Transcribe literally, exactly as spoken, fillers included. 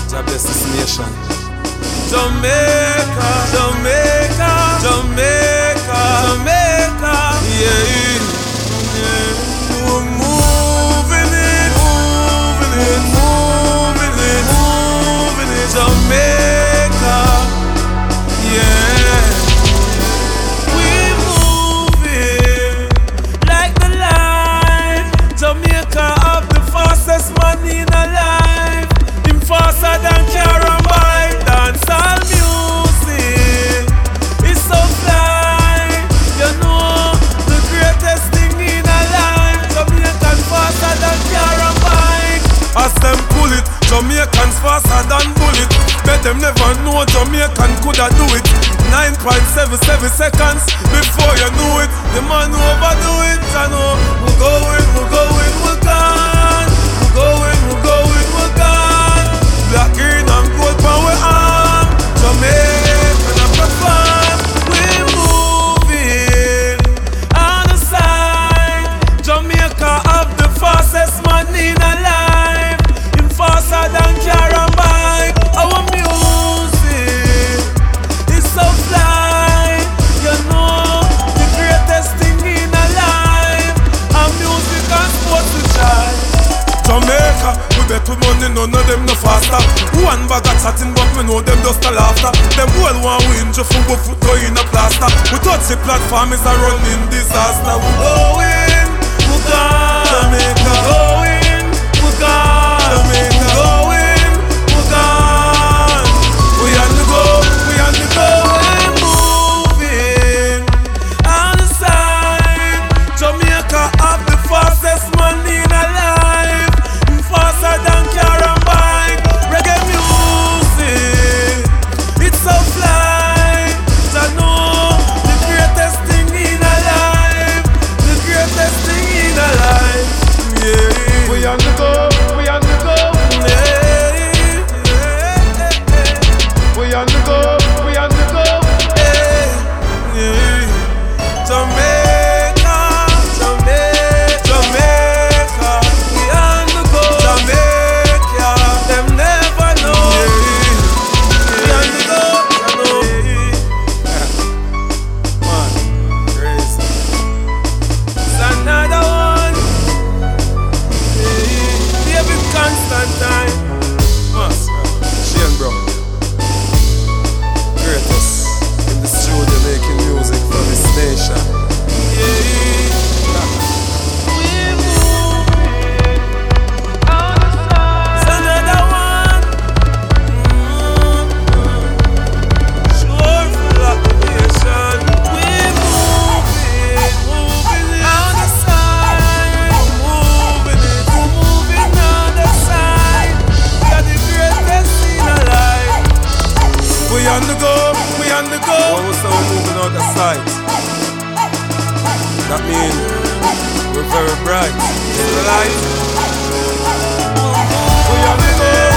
God bless this nation. Jamaica, Jamaica, Jamaica, Jamaica, yeah, yeah. We're moving it, moving it, moving it, moving it, Jamaica, yeah. We're moving like the line. Jamaica have the fastest man in a life. Him faster than Carabine. Dancehall music is so fly. You know the greatest thing in a life. Jamaican faster than Carabine. As them pull it, Jamaicans faster than bullet. Bet them never know Jamaican coulda do it. nine point seven seven seconds before you knew it. The man overdo it. I know we're going, we're going, we're gone. We're going, we're going, we're gone. Black, green and gold power arm. Jamaican a perform. We're moving on the side. Jamaica have the fastest man in a life. Him faster than Carabine. Our music is so fly. You know the greatest thing in a life. Our music and sports to try. Jamaica, we bet with money, none of them no faster. One bag of chatting, but me know them just a laughter. Them well want win, just for foot go in a plaster. We touch the platform is a running disaster. We going, we gone. Jamaica, going, we gone. Jamaica, going, we gone. We on the go, we on the go. We're moving on the side. Jamaica have the fastest man in a life. Faster than Carabine. Reggae music, it's so fly. I know the greatest thing in a life. The greatest thing in a life. Yeah. We on the go, we on the go. Yeah. Yeah. We on the go, we on the go. Yeah. Yeah. Jamaica, Jamaica, Jamaica. We on the go. Jamaica, them never know. We on the go, you know. Man, crazy. It's another one. David Constantine. Mas, Shane bro. Greatest in the studio making music for this nation. Yeah. It's another one. Mm-hmm. Sure full of nation. We're moving, moving it on the side. We're moving it, we're moving on the side. We are the greatest in our life. We on the go, we on the go. When we say we're moving on the side, that means we're very bright. It's the light. We on the go.